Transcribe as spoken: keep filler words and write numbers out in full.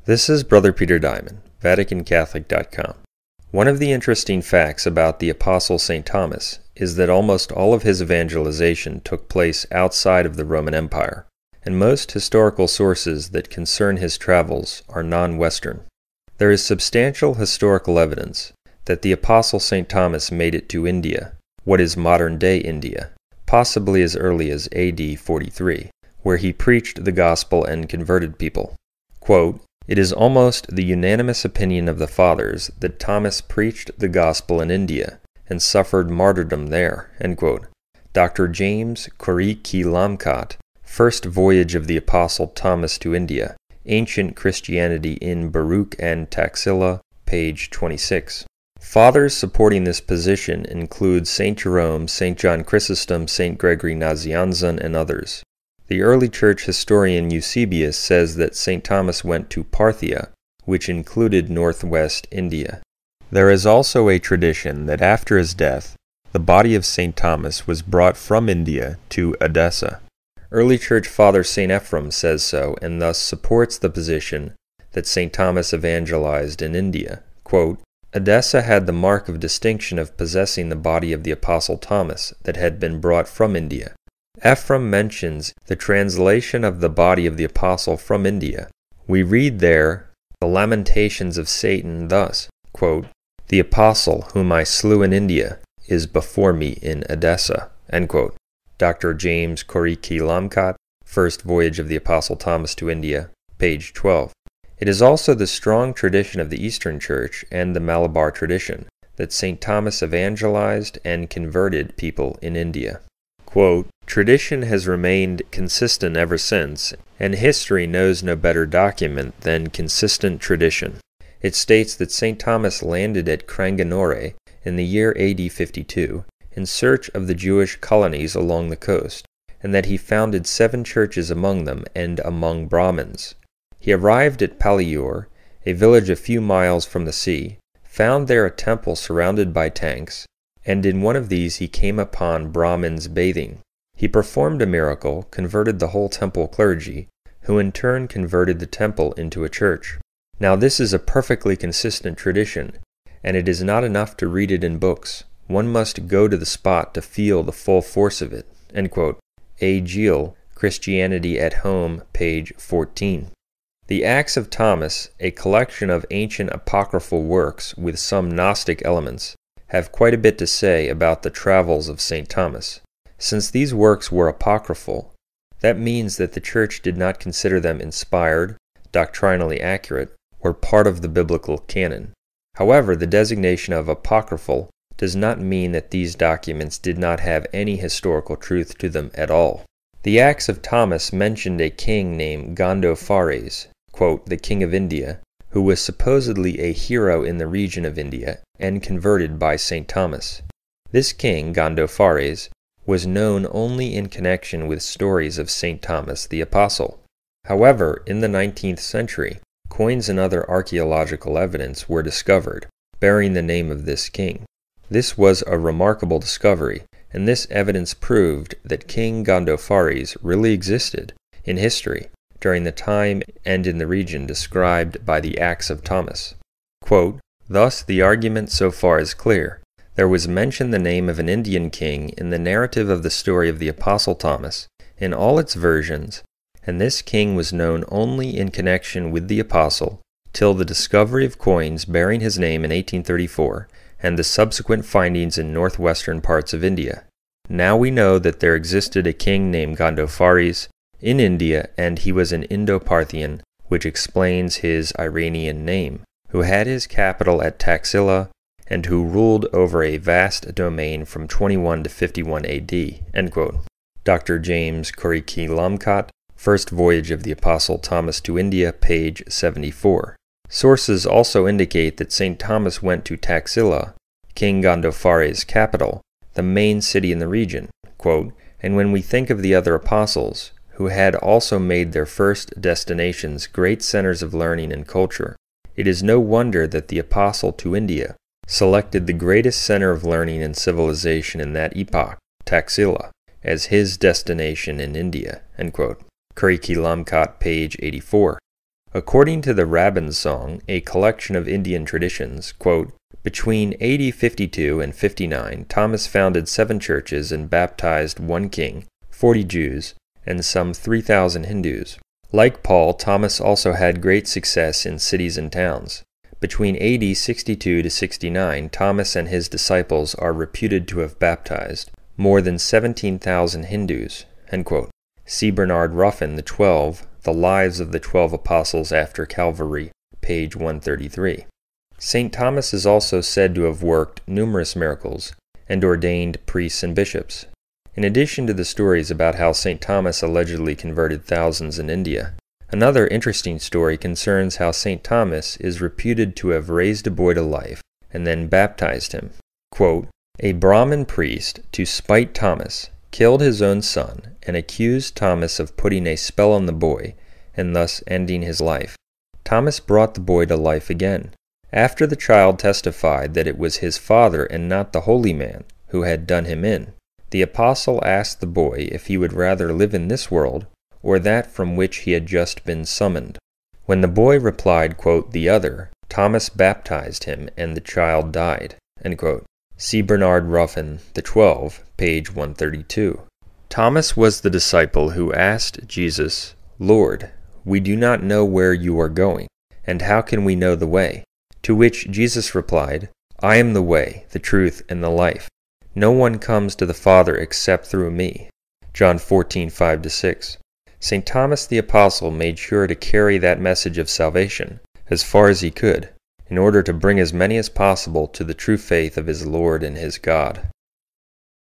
This is Brother Peter Diamond, Vatican Catholic dot com. One of the interesting facts about the Apostle Saint Thomas is that almost all of his evangelization took place outside of the Roman Empire, and most historical sources that concern his travels are non-Western. There is substantial historical evidence that the Apostle Saint Thomas made it to India, what is modern-day India, possibly as early as A D forty-three, where he preached the gospel and converted people. Quote, "It is almost the unanimous opinion of the Fathers that Thomas preached the gospel in India and suffered martyrdom there." End quote. Doctor James Corrie-Lamkat, First Voyage of the Apostle Thomas to India, Ancient Christianity in Baruch and Taxila, page twenty-six. Fathers supporting this position include Saint Jerome, Saint John Chrysostom, Saint Gregory Nazianzen, and others. The early church historian Eusebius says that Saint Thomas went to Parthia, which included northwest India. There is also a tradition that after his death, the body of Saint Thomas was brought from India to Edessa. Early church father Saint Ephrem says so, and thus supports the position that Saint Thomas evangelized in India. Quote, "Edessa had the mark of distinction of possessing the body of the Apostle Thomas that had been brought from India. Ephrem mentions the translation of the body of the Apostle from India. We read there the lamentations of Satan thus, quote, 'The Apostle whom I slew in India is before me in Edessa.'" End quote. Doctor James Corrie-Lamkat, First Voyage of the Apostle Thomas to India, page twelve. It is also the strong tradition of the Eastern Church and the Malabar tradition that Saint Thomas evangelized and converted people in India. Quote, "Tradition has remained consistent ever since, and history knows no better document than consistent tradition. It states that Saint Thomas landed at Cranganore in the year A D fifty-two in search of the Jewish colonies along the coast, and that he founded seven churches among them and among Brahmins. He arrived at Palliur, a village a few miles from the sea, found there a temple surrounded by tanks, and in one of these he came upon Brahmins bathing. He performed a miracle, converted the whole temple clergy, who in turn converted the temple into a church. Now this is a perfectly consistent tradition, and it is not enough to read it in books. One must go to the spot to feel the full force of it." End quote. A. Giel, Christianity at Home, page fourteen. The Acts of Thomas, a collection of ancient apocryphal works with some Gnostic elements, have quite a bit to say about the travels of Saint Thomas. Since these works were apocryphal, that means that the Church did not consider them inspired, doctrinally accurate, or part of the biblical canon. However, the designation of apocryphal does not mean that these documents did not have any historical truth to them at all. The Acts of Thomas mentioned a king named Gondophares, quote, "the king of India," who was supposedly a hero in the region of India and converted by Saint Thomas. This king, Gondophares, was known only in connection with stories of Saint Thomas the Apostle. However, in the nineteenth century, coins and other archaeological evidence were discovered, bearing the name of this king. This was a remarkable discovery, and this evidence proved that King Gondophares really existed in history during the time and in the region described by the Acts of Thomas. Quote, "Thus the argument so far is clear. There was mentioned the name of an Indian king in the narrative of the story of the Apostle Thomas in all its versions, and this king was known only in connection with the Apostle till the discovery of coins bearing his name in eighteen thirty-four and the subsequent findings in northwestern parts of India. Now we know that there existed a king named Gondophares in India, and he was an Indo-Parthian, which explains his Iranian name, who had his capital at Taxila, and who ruled over a vast domain from twenty-one to fifty-one A D End quote. Doctor James Corrie-Lamkat, First Voyage of the Apostle Thomas to India, page seventy-four. Sources also indicate that Saint Thomas went to Taxila, King Gondophares' capital, the main city in the region, quote, "And when we think of the other apostles, who had also made their first destinations great centers of learning and culture, it is no wonder that the apostle to India selected the greatest center of learning and civilization in that epoch, Taxila, as his destination in India." End quote. Corrie-Lamkat, page eighty-four. According to the Rabbin's Song, a collection of Indian traditions, quote, between A D fifty-two and fifty-nine, Thomas founded seven churches and baptized one king, forty Jews, and some three thousand Hindus. Like Paul, Thomas also had great success in cities and towns. Between A D sixty-two to sixty-nine, Thomas and his disciples are reputed to have baptized more than seventeen thousand Hindus. End quote. See Bernard Ruffin, The Twelve, The Lives of the Twelve Apostles After Calvary, page one thirty-three. Saint Thomas is also said to have worked numerous miracles and ordained priests and bishops. In addition to the stories about how Saint Thomas allegedly converted thousands in India, another interesting story concerns how Saint Thomas is reputed to have raised a boy to life and then baptized him. Quote, a Brahmin priest, to spite Thomas, killed his own son and accused Thomas of putting a spell on the boy and thus ending his life. Thomas brought the boy to life again. After the child testified that it was his father and not the holy man who had done him in, the apostle asked the boy if he would rather live in this world or that from which he had just been summoned. When the boy replied, quote, the other, Thomas baptized him and the child died. End quote. See Bernard Ruffin, The Twelve, page one thirty-two. Thomas was the disciple who asked Jesus, Lord, we do not know where you are going, and how can we know the way? To which Jesus replied, I am the way, the truth, and the life. No one comes to the Father except through me. John fourteen, five to six. Saint Thomas the Apostle made sure to carry that message of salvation as far as he could, in order to bring as many as possible to the true faith of his Lord and his God.